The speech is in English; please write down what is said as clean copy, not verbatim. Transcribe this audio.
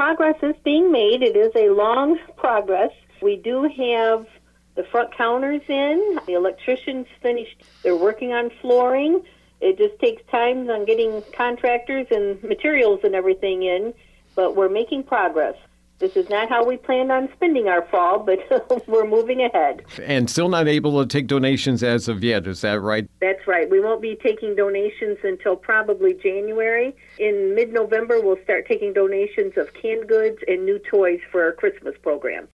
progress is being made. It is a long progress. We do have the front counters in. The electricians finished. They're working on flooring. It just takes time on getting contractors and materials and everything in, but we're making progress. This is not how we planned on spending our fall, but we're moving ahead. And still not able to take donations as of yet, is that right? That's right. We won't be taking donations until probably January. In mid-November, we'll start taking donations of canned goods and new toys for our Christmas program.